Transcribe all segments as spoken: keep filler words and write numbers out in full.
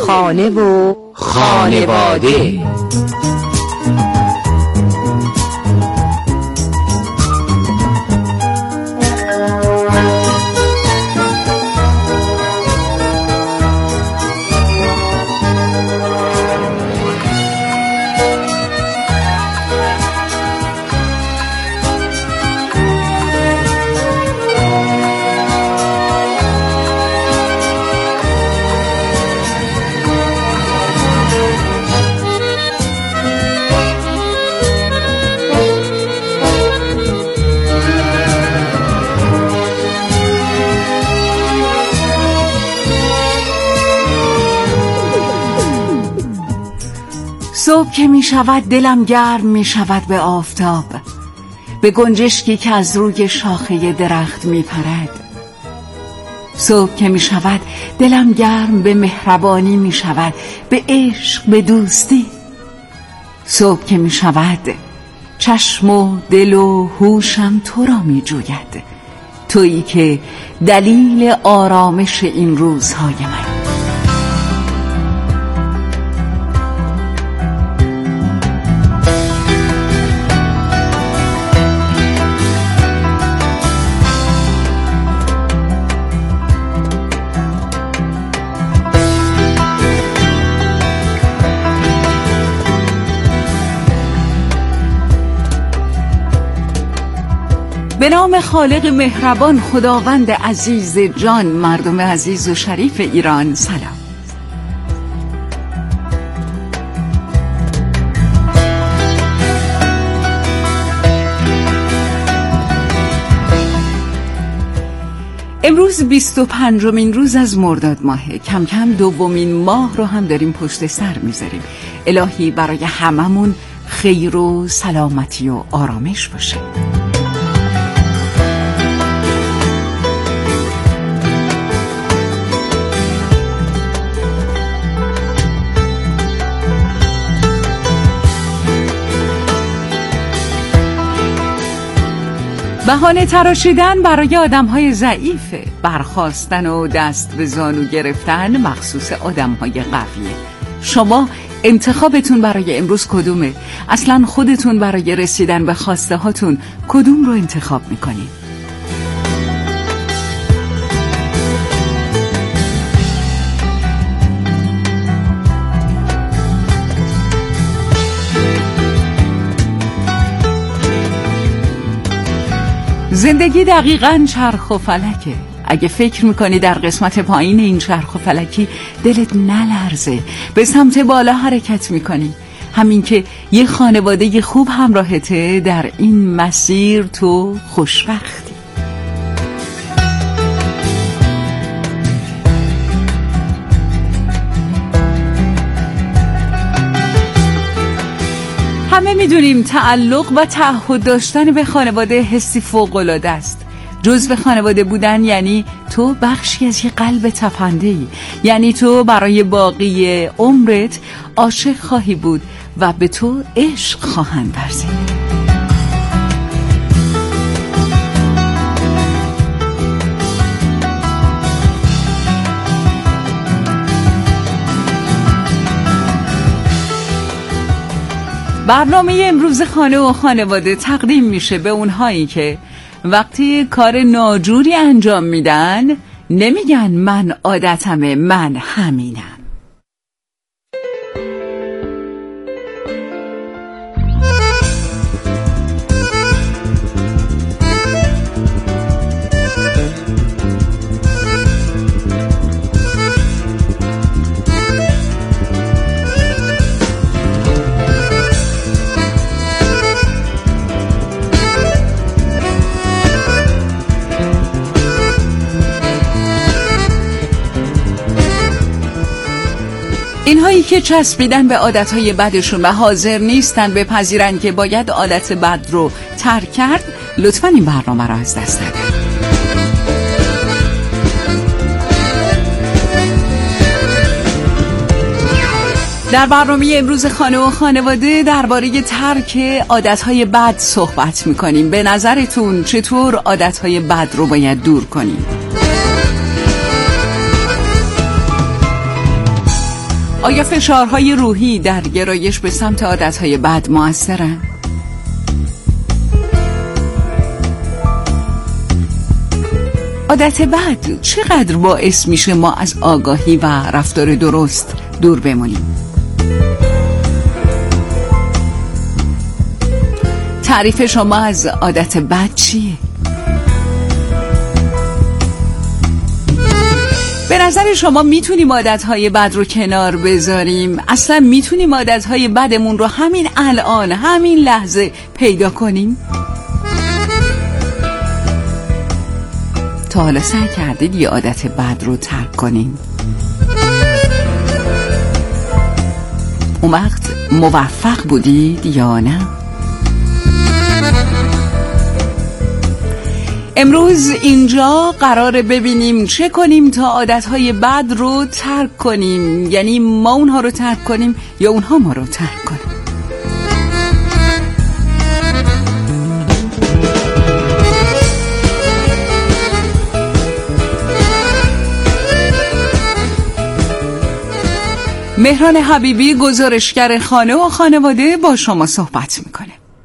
خانه و خانواده. صبح که می شود دلم گرم می شود به آفتاب، به گنجشکی که از روی شاخه درخت می پرد. صبح که می شود دلم گرم به مهربانی می شود، به عشق، به دوستی. صبح که می شود چشم و دل و هوشم تو را می جوید، تویی که دلیل آرامش این روزهای من. به نام خالق مهربان، خداوند عزیز جان، مردم عزیز و شریف ایران، سلام. امروز بیست و پنجمین روز از مرداد ماهه. کم کم دومین ماه رو هم داریم پشت سر میذاریم. الهی برای هممون خیر و سلامتی و آرامش باشه. بهانه تراشیدن برای آدم‌های ضعیفه. برخاستن و دست به زانو گرفتن مخصوص آدم‌های قویه. شما انتخابتون برای امروز کدومه؟ اصلاً خودتون برای رسیدن به خواسته هاتون کدوم رو انتخاب میکنید؟ زندگی دقیقاً چرخ و فلکه. اگه فکر میکنی در قسمت پایین این چرخ و فلکی دلت نلرزه، به سمت بالا حرکت میکنی. همین که یه خانواده خوب همراهته، در این مسیر تو خوشبختی. همه میدونیم تعلق و تعهد داشتن به خانواده حسی فوق‌العاده است. جزو خانواده بودن یعنی تو بخشی از یه قلب تپنده‌ای، یعنی تو برای باقی عمرت عاشق خواهی بود و به تو عشق خواهند ورزید. برنامه امروز خانه و خانواده تقدیم میشه به اونهایی که وقتی کار ناجوری انجام میدن نمیگن من عادتمه، من همینم. اینهایی که چسبیدن به عادتهای بدشون و حاضر نیستن بپذیرن که باید عادت بد رو ترک کرد، لطفاً این برنامه رو از دست ندن. در برنامه امروز خانه و خانواده درباره ترک عادتهای بد صحبت میکنیم. به نظرتون چطور عادتهای بد رو باید دور کنیم؟ آیا فشارهای روحی در گرایش به سمت عادتهای بد مؤثرند؟ عادت بد چقدر باعث میشه ما از آگاهی و رفتار درست دور بمونیم؟ تعریف شما از عادت بد چیه؟ به نظر شما میتونیم عادتهای بد رو کنار بذاریم؟ اصلا میتونیم عادتهای بدمون رو همین الان، همین لحظه پیدا کنیم؟ تا حالا سعی کردید یه عادت بد رو ترک کنین؟ اون وقت موفق بودید یا نه؟ امروز اینجا قراره ببینیم چه کنیم تا عادتهای بد رو ترک کنیم. یعنی ما اونها رو ترک کنیم یا اونها ما رو ترک کنیم. مهران حبیبی، گزارشگر خانه و خانواده، با شما صحبت میکنه.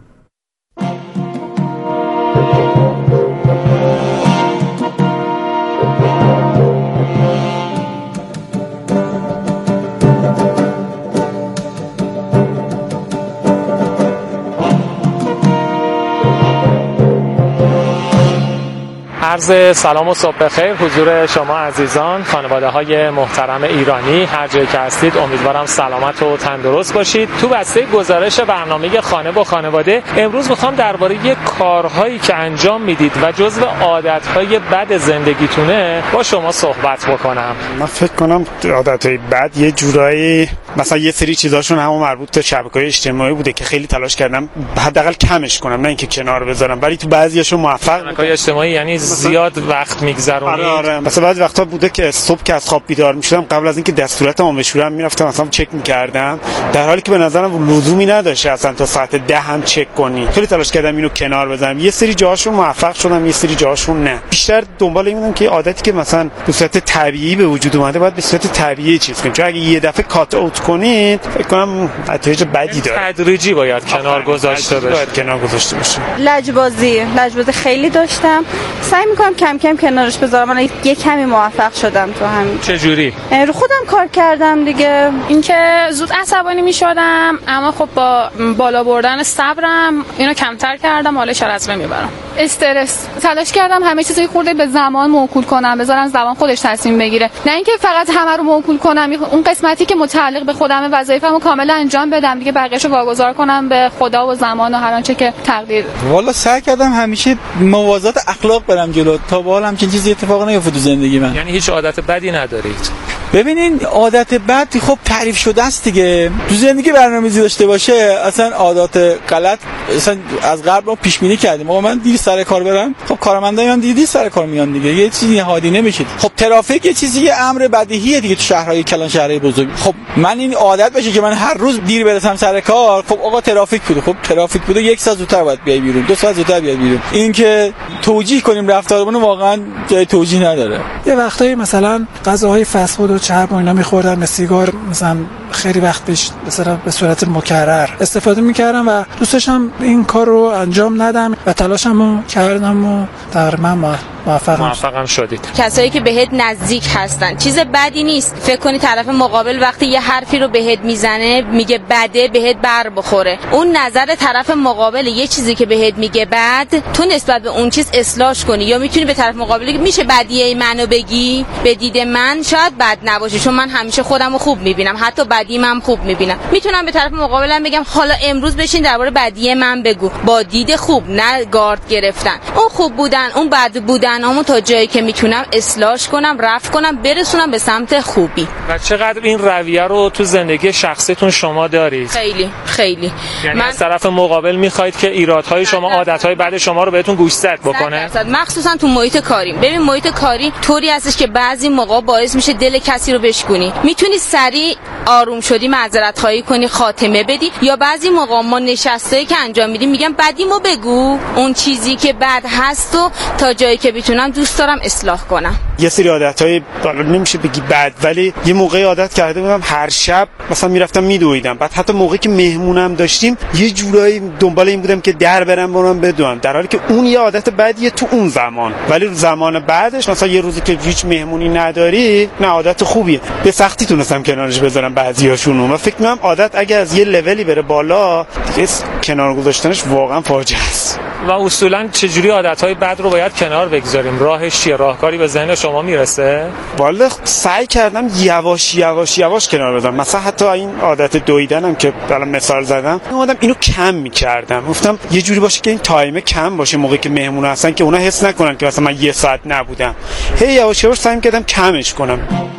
عرض سلام و صبح بخیر حضور شما عزیزان، خانواده های محترم ایرانی، هر جایی که هستید امیدوارم سلامت و تندرست باشید. تو بسته گزارش برنامه خانه با خانواده امروز میخوام درباره کارهایی که انجام میدید و جزو عادتهای بد زندگیتونه با شما صحبت بکنم. من فکر کنم عادتهای بد یه جورایی مثلا یه سری چیزاشون همون مربوط به شبکه‌های اجتماعی بوده که خیلی تلاش کردم حداقل کمش کنم، نه اینکه کنار بذارم، ولی تو بعضیاشون موفق بودم. شبکه‌های اجتماعی یعنی زیاد وقت میگذرونید؟ آره آره. مثلا بعضی وقتا بوده که صبح که از خواب بیدار میشدم قبل از اینکه دستوراتمو بشورم میرفتم مثلا چک میکردم، در حالی که به نظرم لزومی نداشته اصلا تا ساعت ده هم چک کنی. خیلی تلاش کردم اینو کنار بذارم. یه سری جاهاشون موفق شدم، یه سری جاهاشون نه. بیشتر دنبال این بودم که عادتی که مثلا به صورت طبیعی به وجود اومده باید به صورت طبیعی چیز کنید، چون اگه یه دفعه کات اوت کنید فکر کنم نتایج بدی داره. تدریجی باید کنار گذاشته بشه. باید کنار گذاشته بشه. لجبازی لجبازی خیلی داشتم، سعی میکنم کم کم کنارش بذارم. من یه کمی موفق شدم تو همین. چه جوری؟ رو خودم کار کردم دیگه. اینکه زود عصبانی میشدم، اما خب با بالا بردن صبرم اینو کمتر کردم، حالا شاید از بین میبرم. استرس تلاش کردم همه چیزای خورده به زمان موکول کنم، بذارم زمان خودش تصمیم بگیره، نه اینکه فقط همه رو موکول کنم. اون قسمتی که متعلق به خودم وظایفمو کاملا انجام بدم دیگه، بقیه‌شو واگذار کنم به خدا و زمان و هر آنچه که تقدیر. والا سعی کردم همیشه موازات اخلاق برم جلو تا به حال همچین چیزی اتفاق نیفته تو زندگی من. یعنی هیچ عادت بدی ندارید؟ ببینین عادت بد خب تعریف شده است دیگه. تو زندگی برنامه‌ریزی داشته باشه اصلا عادت غلط اصلا از قبل ما پیش بینی کردیم. آقا من دیر سر کار برم، خب کارمندای من دیدی سر کار میان دیگه، یه چیزی نهادی نمیشه. خب ترافیک یه چیزی یه امر بدیهیه دیگه تو شهرهای کلان، شهرهای بزرگ. خب من این عادت بشه که من هر روز دیر برسم سر کار، خب آقا ترافیک بوده، خب ترافیک بوده یک ساعت زودتر باید بیای بیرون، دو ساعت زودتر بیای بیرون. این که توجیه کنیم رفتارمون واقعا جای توجیه نداره. یه وقتایی مثلا غذاهای فست فود و چرب و اینا می‌خوردم، به سیگار مثلا خیلی وقت پیش مثلا به صورت مکرر استفاده می‌کردم و دوست داشتم این کار رو انجام ندم و تلاشمو کردم و تقریبا موفقم موفقم شدید. کسایی که بهت نزدیک هستن چیز بدی نیست. فکر کنی طرف مقابل وقتی یه حرفی رو بهت میزنه میگه بده، بهت بر بخوره. اون نظر طرف مقابل یه چیزی که بهت میگه بد، تو نسبت به اون چیز اصلاحش کنی، یا میتونی به طرف مقابل بگی میشه بدیه منو بگی، به دید من شاید بد نباشه چون من همیشه خودمو خوب میبینم، حتی بدی من خوب میبینم. میتونم به طرف مقابلم بگم حالا امروز بشین درباره بدی من بگو، با دید خوب، نه گارد گرفتن. اون خوب بودن، اون بد بودن همون تا جایی که میتونم اصلاحش کنم، رفع کنم، برسونم به سمت خوبی. و چقدر این رویه رو تو زندگی شخصیتون شما دارید؟ خیلی خیلی. یعنی من از طرف مقابل میخواید که ایرادهای شما، عادتهای بد شما رو بهتون گوشزد بکنه؟ مخصوصا تو محیط کاری. ببین محیط کاری طوری هستش که بعضی موقع باعث میشه دل کسی رو بشکنی. میتونی سریع آروم شدی معذرت خواهی کنی، خاتمه بدی، یا بعضی موقع ما نشستایی که انجام میدیم میگم بدیمو بگو، اون چیزی که بد هست و تا جایی که بتونم دوست دارم اصلاح کنم. یه سری عادت‌های حالا نمیشه بگی بد، ولی یه موقعی عادت کرده بودم هر شب مثلا میرفتم میدویدم. بعد حتی موقعی که مهمونم داشتیم یه جورایی دنبال این بودم که در برم برم بدوم، در حالی که اون یه عادت بدیه تو اون زمان، ولی زمان بعدش مثلا یه روزی که هیچ مهمونی نداری نه عادت خوبیه. به سختی تونستم کنارش بذارم بعضیاشونو. من فکر می‌کنم عادت اگه از یه لولی بره بالا دیگه کنار گذاشتنش واقعا فاجعه است. و اصولا چجوری عادت‌های بد رو باید کنار بگذاریم؟ راهش چیه؟ راهکاری به ذهن شما میرسه؟ والا سعی کردم یواش یواش یواش کنار بذارم. مثلا حتی این عادت دویدنم که الان مثال زدم، اومدم اینو کم می‌کردم. گفتم یه جوری باشه که این تایم کم باشه موقعی که مهمون هستن که اونا حس نکنن که مثلا من یه ساعت نبودم. هی یواش یواش سعی کردم کمش کنم.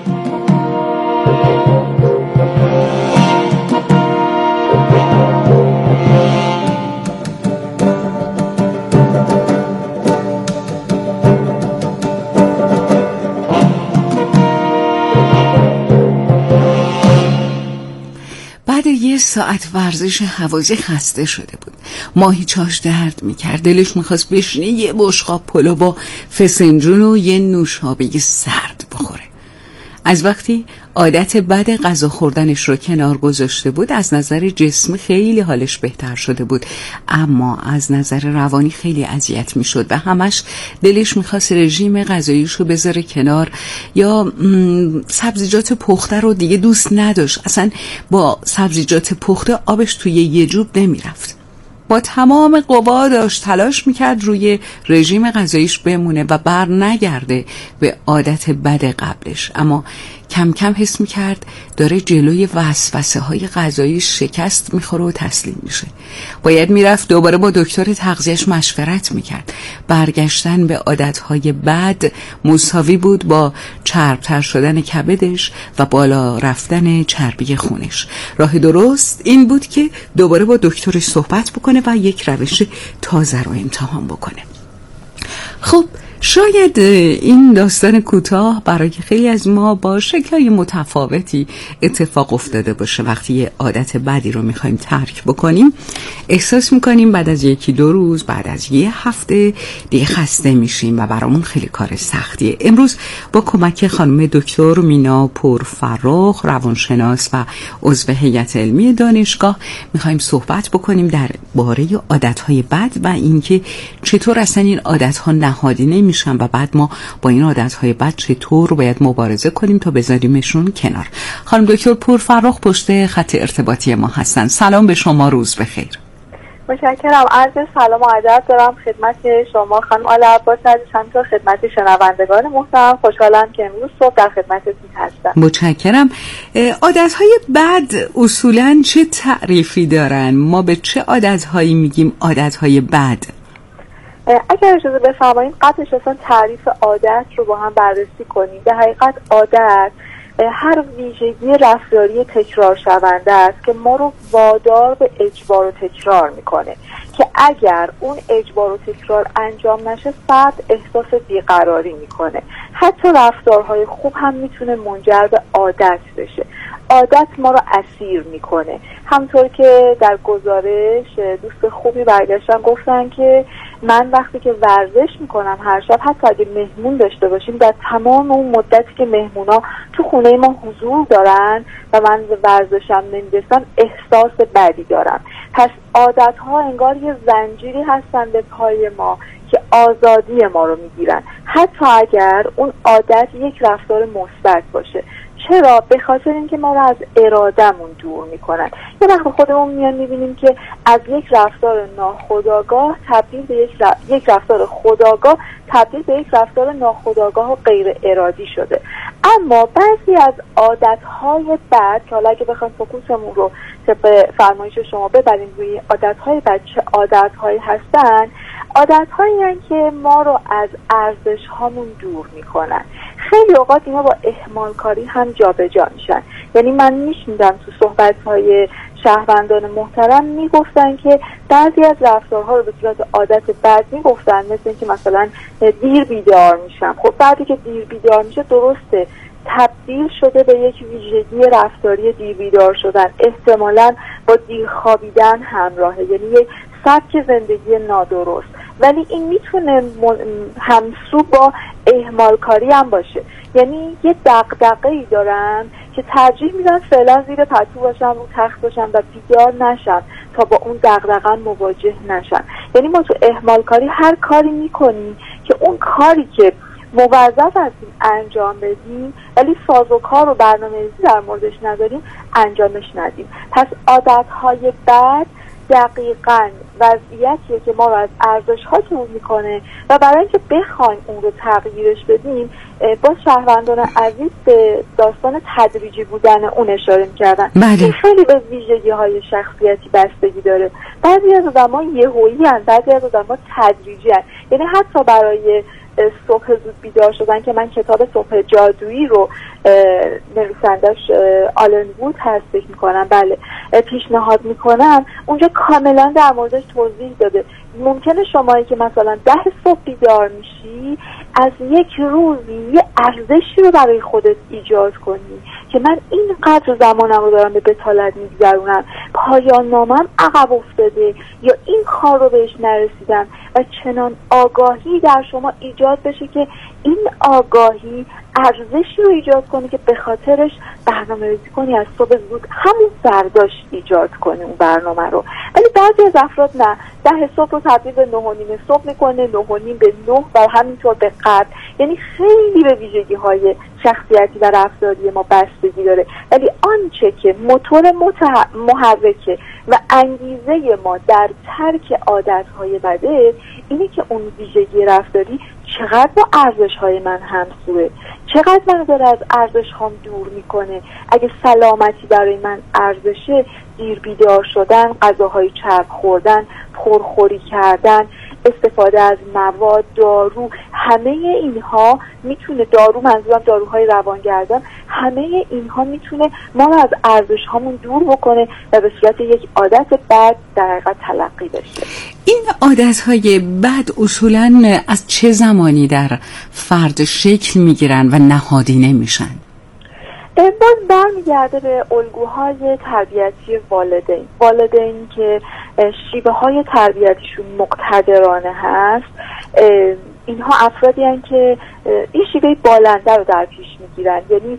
بعد یه ساعت ورزش هوازی خسته شده بود. ماهیچه‌اش درد میکرد. دلش میخواست بشینه یه بشقاب پلو با فسنجون و یه نوشابه سرد بخوره. از وقتی عادت بد غذا خوردنش رو کنار گذاشته بود از نظر جسمی خیلی حالش بهتر شده بود، اما از نظر روانی خیلی اذیت میشد و همش دلش میخواست رژیم غذاییش رو بذاره کنار، یا سبزیجات پخته رو دیگه دوست نداشت. اصلا با سبزیجات پخته آبش توی یه جوب نمیرفت. با تمام قوا داشت تلاش میکرد روی رژیم غذاییش بمونه و بر نگرده به عادت بد قبلش، اما کم کم حس میکرد داره جلوی وسوسه های غذاییش شکست میخوره و تسلیم میشه. باید میرفت دوباره با دکتر تغذیه‌اش مشورت میکرد. برگشتن به عادتهای بد مساوی بود با چربتر شدن کبدش و بالا رفتن چربی خونش. راه درست این بود که دوباره با دکترش صحبت بکنه و یک روش تازه رو امتحان بکنه. خب شاید این داستان کوتاه برای خیلی از ما با شکل‌های متفاوتی اتفاق افتاده باشه. وقتی یه عادت بدی رو می‌خوایم ترک بکنیم احساس می‌کنیم بعد از یکی دو روز، بعد از یه هفته دیگه خسته میشیم و برامون خیلی کار سختیه. امروز با کمک خانم دکتر مینا پورفرخ، روانشناس و عضو هیئت علمی دانشگاه، می‌خوایم صحبت بکنیم درباره عادت‌های بد و اینکه چطور اصلا این عادت‌ها نهادینه میشن و بعد ما با این عادت‌های بد چطور باید مبارزه کنیم تا بذاریمشون کنار. خانم دکتر پورفرخ پشت خط ارتباطی ما هستن. سلام به شما، روز بخیر. متشکرم. عرض سلام و ادب دارم خدمت شما خانم آل عباس عزیز، همینطور خدمت شنوندگان محترم. خوشحالم که امروز صبح در خدمتتون هستم. متشکرم. عادت‌های بد اصولاً چه تعریفی دارن؟ ما به چه عادت‌هایی میگیم عادت‌های بد؟ اگر اجازه بفرمایید قبلش اصلا تعریف عادت رو با هم بررسی کنیم. به حقیقت عادت هر ویژگی رفتاری تکرار شونده است که ما رو وادار به اجبار و تکرار میکنه که اگر اون اجبار و تکرار انجام نشه فرد احساس بیقراری میکنه. حتی رفتارهای خوب هم میتونه منجر به عادت بشه. عادت ما رو اسیر میکنه. همطور که در گزارش دوست خوبی برگشتن گفتن که من وقتی که ورزش میکنم هر شب، حتی اگه مهمون داشته باشیم، در تمام اون مدتی که مهمونا تو خونه ما حضور دارن و من به ورزشم نمیرسم احساس بدی دارم. پس عادت ها انگار یه زنجیری هستن به پای ما که آزادی ما رو میگیرن، حتی اگر اون عادت یک رفتار مثبت باشه. چرا؟ به خاطر اینکه ما رو از ارادهمون دور میکنن. یه وقت خودمون میان میبینیم که از یک رفتار ناخودآگاه تبدیل به یک, ر... یک رفتار خودآگاه تبدیل به یک رفتار ناخودآگاه و غیر ارادی شده. اما بعضی از عادتهای بد که حالا اگه بخوایم فوکوسمون رو طبق فرمایش شما ببریم روی عادتهای بد، چه عادتهایی هستن؟ عادتهایی هستن که ما رو از ارزش هامون دور میکنن. خیلی اوقات اینا با اهمال کاری هم جابجا میشن. یعنی من میشنیدم تو صحبت‌های شهروندان محترم میگفتن که بعضی از رفتارها رو به صورت عادت بد میگفتن، مثل اینکه مثلا دیر بیدار میشم. خب بعدی که دیر بیدار میشه درسته تبدیل شده به یک ویژگی رفتاری دیر بیدار شدن، احتمالاً با دیر خوابیدن همراهه، یعنی یک سبک زندگی نادرست. ولی این میتونه همسو با اهمال کاری هم باشه. یعنی یه دغدغه‌ای دارن که ترجیح میدن فعلا زیر پتو باشن، رو تخت باشن و بیدار نشن تا با اون دغدغه مواجه نشن. یعنی ما تو اهمال کاری هر کاری میکنیم که اون کاری که موظف هستیم انجام بدیم ولی سازوکار و برنامه‌ریزی در موردش نداریم انجامش ندیم. پس عادت‌های بد دقیقاً وضعیتیه که ما رو از ارزش‌ها دور میکنه و برای اینکه بخوایم اون رو تغییرش بدیم با شهروندان عزیز به داستان تدریجی بودن اون اشاره میکردن. این خیلی به ویژگی‌های شخصیتی بستگی داره. بعضی از آدم‌ها یهویی هستن، بعضی از آدم‌ها تدریجی هستن. یعنی حتی برای صبح زود بیدار شدن که من کتاب صبح جادویی رو نویسندش آلن وود هست فکر میکنم، بله، پیشنهاد میکنم، اونجا کاملا در موردش توضیح داده. ممکنه شمایی که مثلا ده صبح بیدار میشی از یک روزی یه ارزشی رو برای خودت ایجاد کنی که من اینقدر زمانم رو دارم به بتالت میگذرونم، پایان نامم عقب افتاده یا این کار رو بهش نرسیدم و چنان آگاهی در شما ایجاد بشه که این آگاهی ارزشی رو ایجاد کنی که به خاطرش برنامه ریزی کنی، از صبح زود همون برداشت ایجاد کنی اون برنامه رو. ولی بعضی از افراد نه، ده صبح رو تبدیل به نه و نیم صبح میکنه، نه و نیم به نه و همینطور به قبل. یعنی خیلی به ویژگی های شخصیتی و رفتاری ما بستگی داره. ولی آنچه که موتور متح... محرکه و انگیزه ما در ترک عادت‌های بده اینه که اون ویژگی رفتاری چقدر با ارزش‌های من همسوه، چقدر منو داره از ارزش‌هام دور میکنه. اگه سلامتی برای من ارزشه، دیر بیدار شدن، غذاهای چرب خوردن، پرخوری کردن، استفاده از مواد، دارو، همه اینها میتونه، دارو منظورم داروهای روانگردان، همه اینها میتونه ما رو از ارزش‌هامون دور بکنه و به صورت یک عادت بد در حقیقت تلقی بشه. این عادت‌های بد اصولاً از چه زمانی در فرد شکل میگیرن و نهادینه میشن؟ باز برمیگرده به الگوهای تربیتی والدین. والدین که شیوه های تربیتیشون مقتدرانه هست، اینها افرادی هستند که این شیوه بالنده رو در پیش میگیرن. یعنی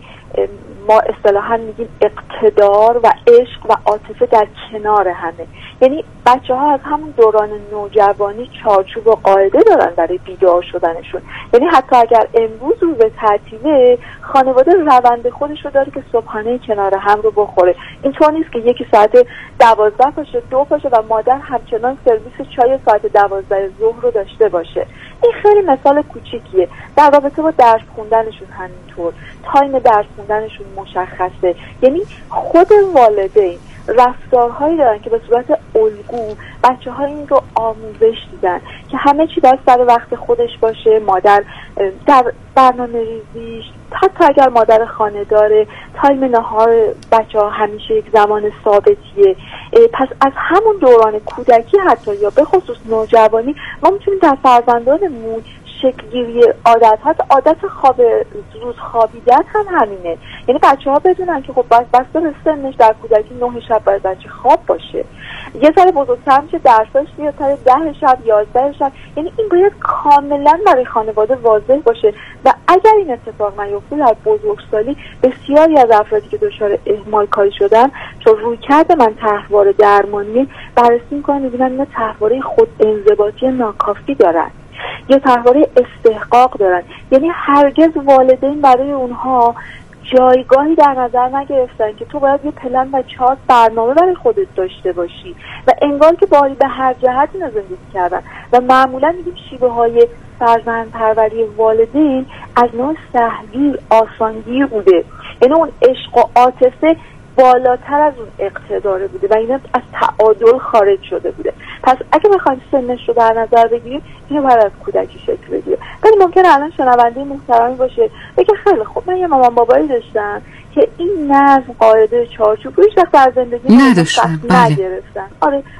ما اصطلاحاً میگیم اقتدار و عشق و عاطفه در کنار همه. یعنی بچه ها از همون دوران نوجوانی چارچوب و قاعده دارن برای بیدار شدنشون. یعنی حتی اگر امروز روز تعطیله، خانواده روند خودش رو داره که صبحانه کنار هم رو بخوره. اینطور نیست که یکی ساعت دوازده باشه، دو باشه و مادر همچنان سرویس چای ساعت دوازده ظهر رو داشته باشه. این خیلی مثال کوچیکیه. در رابطه با درس خوندنشون همینطور، تایم درس خوندنشون مشخصه. یعنی خود والدین رفتارهایی دارن که به صورت الگو بچه ها این رو آموزش دیدن که همه چی در سر وقت خودش باشه. مادر در برنامه ریزیش، حتی اگر مادر خانه داره، تایم نهار بچه ها همیشه یک زمان ثابتیه. پس از همون دوران کودکی حتی یا به خصوص نوجوانی ما میتونیم در فرزندانمون شکلگیری عادت هست. عادت خواب روز خوابیدن هم همینه. یعنی بچه ها بدونن که خب بسته به سنش در کودکی نه شب باید بچه خواب باشه، یه سال بزرگتر میشه درساش بیاد تا ده شب یازده شب. یعنی این باید کاملا برای خانواده واضح باشه و اگر این اتفاق نیفته در بزرگسالی بسیاری از افرادی که دچار اهمال کاری شدن، چون روی کرده من طرحواره درمانی بررسی میکنن، میبینن اینا طرحواره خود انضباطی ناکافی دارن یا طرحواره استحقاق دارن. یعنی هرگز والدین برای اونها جایگاهی در نظر نگرفتن که تو باید یه پلن و چارت برنامه برای خودت داشته باشی و انگار که باری به هر جهت اینا زندگی کردن و معمولا میگیم شیوه های فرزند پروری والدین از نوع سهلگیر، آسانگیر بوده. یعنی اون عشق و عاطفه بالاتر از اون اقتداره بوده و اینا از تعادل خارج شده بوده. پس اگه بخوایم سنش رو در نظر بگیریم، اینو باید از کودکی شکل بگیره. ولی ممکنه الان شنونده محترمی باشه بگه خیلی خوب، من یه مامان بابایی داشتم که این نظم، قاعده، چارچوب رو هیچ وقت در زندگی نداشتن، بله. نگرفتن. آره،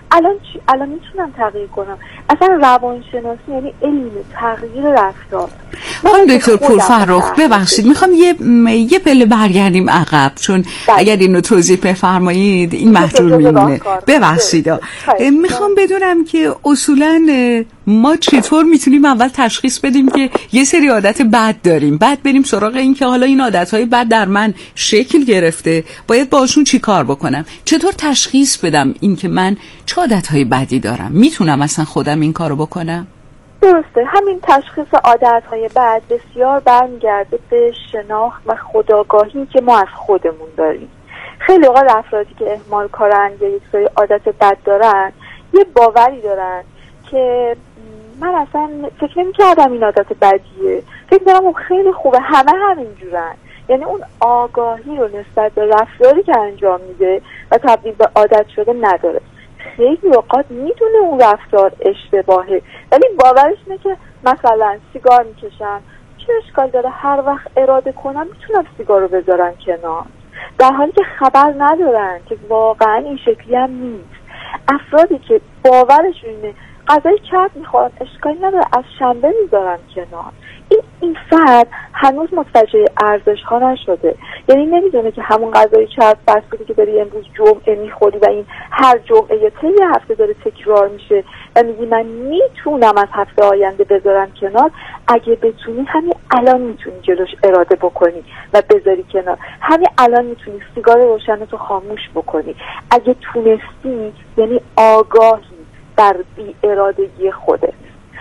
الان چی؟ الان میتونم تغییر کنم. اصلا روانشناسی یعنی علم تغییر رفتار. خانم دکتر پورفرخ ببخشید میخوام یه یه پله برگردیم عقب، چون بله. اگر اینو توضیح بفرمایید این محجور میمونه. ببخشید میخوام بدونم که اصولا ما چطور میتونیم اول تشخیص بدیم که یه سری عادت بد داریم، بعد بریم سراغ این که حالا این عادتهای بد در من شکل گرفته، باید باشون چی کار بکنم؟ چطور تشخیص بدم این که من چه عادتهای بدی دارم؟ میتونم اصلا خودم این کارو بکنم؟ درسته. همین تشخیص عادتهای بد بسیار برمیگرده به شناخت و خودآگاهی که ما از خودمون داریم. خیلی اوقات افرادی که اهمال کارن یا یک سری عادت بد دارن یه باوری دارن که من اصلا فکر نمی کردم این عادت بدیه، فکر دارم خیلی خوبه، همه همین جورن. یعنی اون آگاهی رو نسبت به رفتاری که انجام میده و تبدیل به عادت شده نداره. خیلی اوقات میدونه اون رفتار اشتباهه ولی باورش اینه که مثلا سیگار میکشن، چه اشکال داره هر وقت اراده کنم میتونم سیگار رو بذارن کنار، در حالی که خبر ندارن که واقعا این شکلی هم نیست. افرادی که باورشون اینه غذای چرب میخورن، اشکالی نداره از شنبه میذارن کنار، این این فرد هنوز متوجه ارزش ها نشده. یعنی نمیدونه که همون غذای چرب فستی که داری امروز جمعه میخوری و این هر جمعه یا طی هفته داره تکرار میشه و میگی من میتونم از هفته آینده بذارم کنار. اگه بتونی همین الان میتونی جلوش اراده بکنی و بذاری کنار. همین الان میتونی سیگار روشنتو خاموش بکنی. اگه تونستی یعنی آگاهی در بی ارادگی خوده.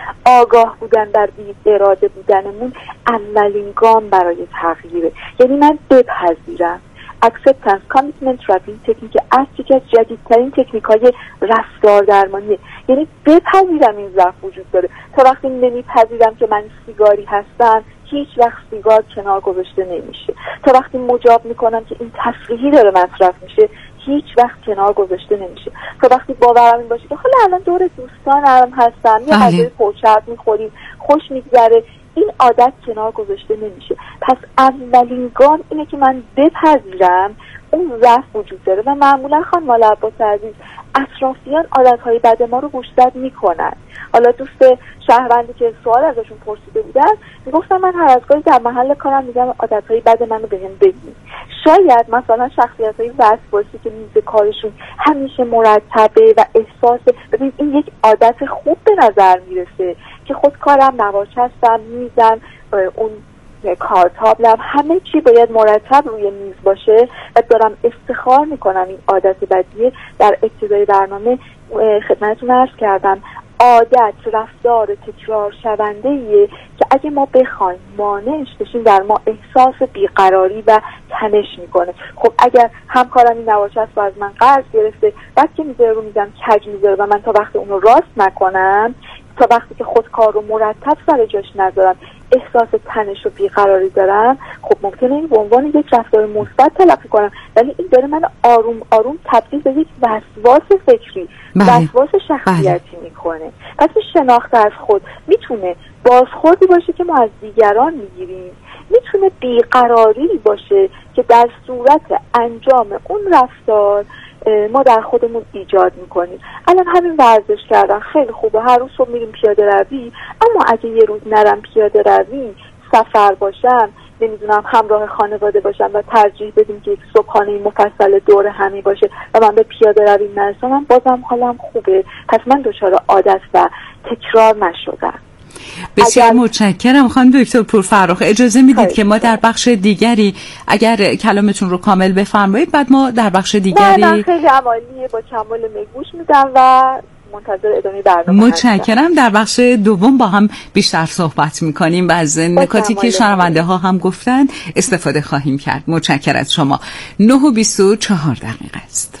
آگاه بودن در بی اراده بودنمون اولین گام برای تغییره. یعنی من بپذیرم. acceptance commitment therapy تکنیک اصلی از جدیدترین تکنیک‌های رفتار درمانیه. یعنی بپذیرم این ضعف وجود داره. تا وقتی نمیپذیرم که من سیگاری هستم هیچ وقت سیگار کنار گذاشته نمیشه. تا وقتی مجاب میکنم که این تفریحی داره مصرف میشه هیچ وقت کنار گذاشته نمیشه. تا وقتی باورم این باشه که حالا الان دور دوستانم هستم یه غذای پرچرب میخوریم خوش میگذره، این عادت کنار گذاشته نمیشه. پس اولین گام اینه که من بپذیرم اون ضعف وجود داره و معمولا خانم عباس عزیز اطرافیان عادتهای بد ما رو گوشزد میکنن. حالا دوست شهروندی که سوال ازشون پرسیده بودن میگفتن من هر از گاهی در محل کارم میگم عادتهای بد منو بهم بگین. شاید مثلا شخصیت‌های وسواسی که میز کارشون همیشه مرتبه و احساس ببین این یک عادت خوب به نظر میرسه که خود کارم نوارچستم میزم اون کارتابلم همه چی باید مرتب روی میز باشه و دارم افتخار میکنم این عادت بدیه. در ابتدای برنامه خدمتتون عرض کردم عادت رفتار تکرار شونده ایه که اگه ما بخوایم مانعش بشیم در ما احساس بیقراری و تنش میکنه. خب اگر همکارم این نوارچسب رو از من قرض گرفته بعد که میذاره رو میزم کج میذاره و من تا وقتی اونو راست نکنم تا وقتی که خود کار رو مرتب سر جاش نذارم احساس تنش و بیقراری دارم، خب ممکنه این به عنوان یک رفتار مثبت تلقی کنم ولی این داره من آروم آروم تبدیل به یک وسواس فکری وسواس شخصیتی بله. میکنه. پس شناخت از خود میتونه بازخوردی باشه که ما از دیگران میگیریم، میتونه بیقراری باشه که در صورت انجام اون رفتار ما در خودمون ایجاد میکنیم. الان همین ورزش کردن خیلی خوبه، هر روز صبح میریم پیاده روی، اما اگه یه روز نرم پیاده روی سفر باشم نمیدونم همراه خانواده باشم و ترجیح بدیم که یک صبحانه مفصل دور همی باشه و من به پیاده روی نرسم بازم حالم خوبه. پس من دچار عادت و تکرار نشدم. بسیار اگر... متشکرم خانم دکتر پورفرخ. اجازه میدید که ما در بخش دیگری اگر کلامتون رو کامل بفرمایید بعد ما در بخش دیگری نه نه خیلی عمالیه با کمال میگوش میدم و منتظر ادامه برنامه متشکرم هستم. در بخش دوم با هم بیشتر صحبت میکنیم و از نکاتی که شنونده ها هم گفتن استفاده خواهیم کرد. متشکرم از شما. نه و بیست و چهار دقیقه است.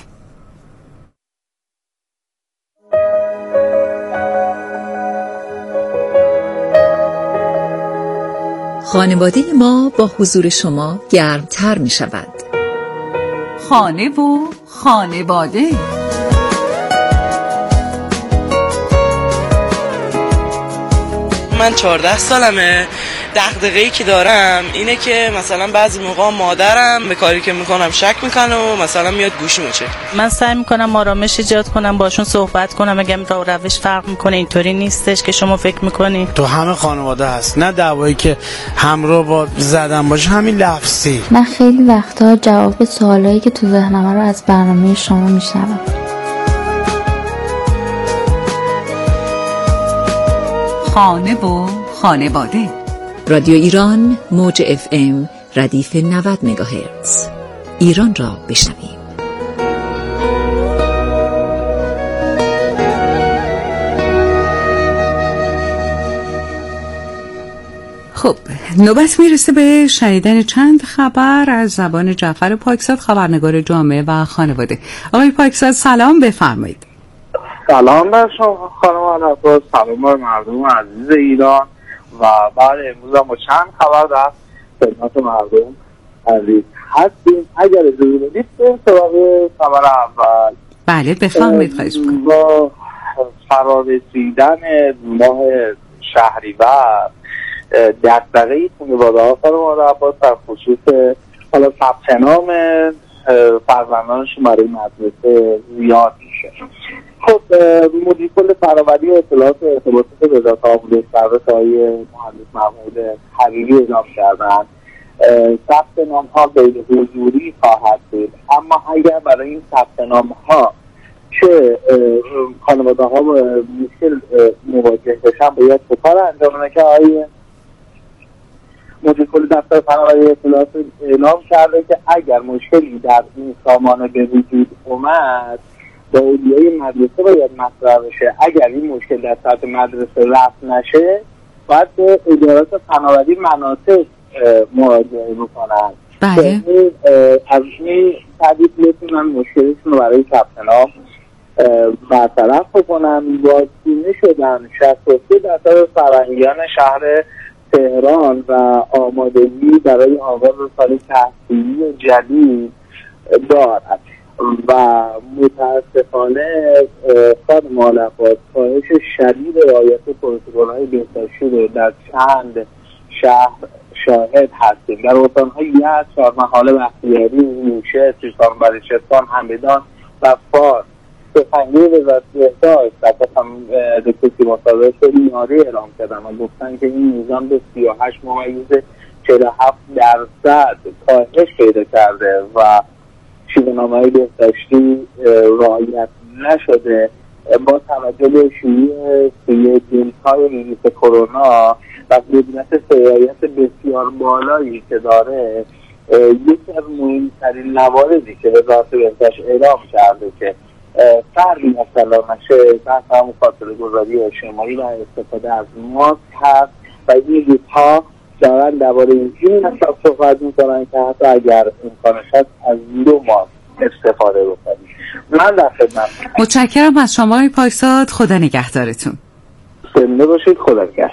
خانواده ما با حضور شما گرمتر می شود. خانه و خانواده. من چهارده سالمه، دغدغه‌ای که دارم اینه که مثلا بعضی موقع مادرم به کاری که میکنم شک میکنه و مثلا میاد گوشیمو چک. من سعی میکنم آرامش ایجاد کنم، باشون صحبت کنم، اگه راه و روش فرق میکنه اینطوری نیستش که شما فکر میکنین. تو همه خانواده هست، نه دعوایی که همراه با زدن باشه، همین لفظی. من خیلی وقتا جواب سوالایی که تو ذهنم رو از برنامه شما میشنوم. خانه و خانواده. رادیو ایران موج اف ام ردیف نود مگاهرتز. ایران را بشنویم. خب نوبت میرسه به شنیدن چند خبر از زبان جعفر پاکزاد، خبرنگار جامعه و خانواده. آقای پاکزاد سلام، بفرمایید. سلام بر شما خانم عباس، سلام بر مردم عزیز ایران و بعد امروز هم با چند خبر در خدمت مردم عزیز هستیم. اگر اجازه بدید بریم سراغ خبر اول. بله بفرمایید. خواهش می‌کنم. با فرارسیدن ماه شهریور دغدغه‌ای خانواده‌ها خانم عباس در خصوص حالا ثبت نام فرزندانشون برای مدرسه زیاد میشه. خب مدیر کل فراوری و اطلاعات ارتباطات وزارت آموزش سرویس آقای مهندس محمود حبیبی اعلام کردند ثبت نام ها غیر حضوری خواهد بود، اما اگر برای این ثبت نام ها که خانواده ها با مشکل مواجه بشن باید چه کار انجام بده که آقای مدیر کل دفتر فناوری اطلاعات اعلام کرده که اگر مشکلی در این سامانه به وجود اومد با اولیای مدرسه باید مطرح بشه. اگر این مشکل در سطح مدرسه رفع نشه باید به ادارات فناوری مناطق مراجعه بکنن. بله. از این تحدید بتونن مشکلشون رو برای ثبت نام برطرف بکنن. واکسینه شدن شصت و سه درصد فرهنگیان شهر تهران و آمادگی برای آغاز سال تحصیلی جدید دارد و متاسفانه خانم عباس کاهش شدید رعایت پروتکل‌های بهداشتی رو در چند شهر شاهد هستیم. در استان‌های یزد، چهارمحال، بختیاری، موشه، سیستان بلوچستان، همدان و فارس سخنگوی وزارت بهداشت و هم دکتر سیما صادق بیماری اعلام کردن و گفتن که این میزان به سی و هشت ممیز چهل و هفت درصد کاهش پیدا کرده و شیوه‌نامه‌های بهداشتی رعایت نشده. با توجه به شیوع سوی جنس‌های ویروس کرونا و قدرت سرایت بسیار بالایی که داره، یکی از مهمترین مواردی که وزارت بهداشت اعلام کرده که فردی مبتلا نشه تحت همون فاصله گذاری اجتماعی و استفاده از ماسک هست و این روزها دارن درباره این حساب صحبت میکنن که حتی اگر امکانش هست از دو ماسک استفاده بکنید. من در خدمت. متشکرم از شما آقای پاکزاد، خدا نگهدارتون. زنده باشید، خدا نگهدار.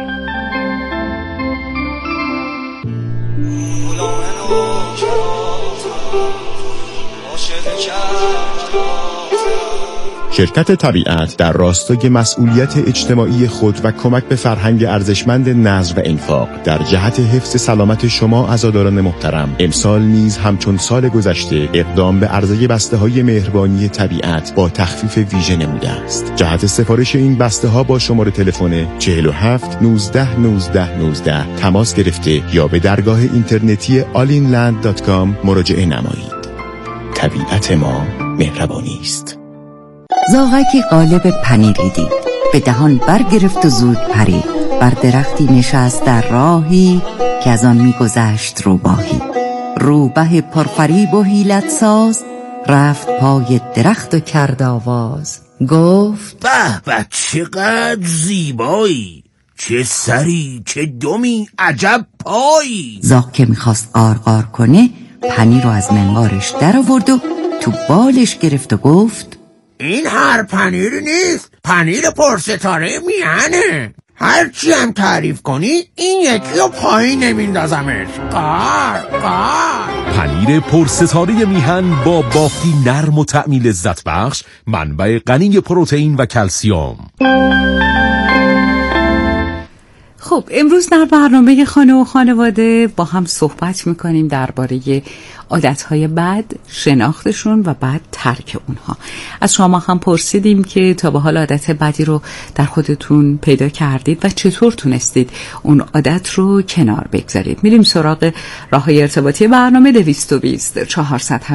شرکت طبیعت در راستای مسئولیت اجتماعی خود و کمک به فرهنگ ارزشمند نظم و انفاق در جهت حفظ سلامت شما عزاداران محترم، امسال نیز همچون سال گذشته اقدام به عرضه بسته‌های مهربانی طبیعت با تخفیف ویژه نموده است. جهت سفارش این بسته‌ها با شماره تلفن چهل و هفت نوزده نوزده نوزده تماس گرفته یا به درگاه اینترنتی آل این لند دات کام مراجعه نمایید. طبیعت ما مهربانی است. زاغکی قالب پنیری دید، به دهان برگرفت و زود پرید، بر درختی نشست در راهی که از آن میگذشت روباهی. روبه پرفریب و حیلت ساز رفت پای درخت و کرد آواز، گفت به به چقدر زیبایی، چه سری چه دمی عجب پایی. زاغ که میخواست قارقار کنه پنیر رو از منقارش در آورد و تو بالش گرفت و گفت این هر پنیری نیست، پنیر پرستاره میهنه. هرچی هم تعریف کنی این یکی رو پایین نمیندازمش. قار قار. پنیر پرستاره میهن با بافتی نرم و طعمی لذت بخش، منبع غنی پروتئین و کلسیم. خب امروز در برنامه خانه و خانواده با هم صحبت میکنیم درباره عادتهای بد، شناختشون و بعد ترک اونها. از شما هم پرسیدیم که تا به حال عادت بدی رو در خودتون پیدا کردید و چطور تونستید اون عادت رو کنار بگذارید. میریم سراغ راههای ارتباطی برنامه دویست و بیست چهارصد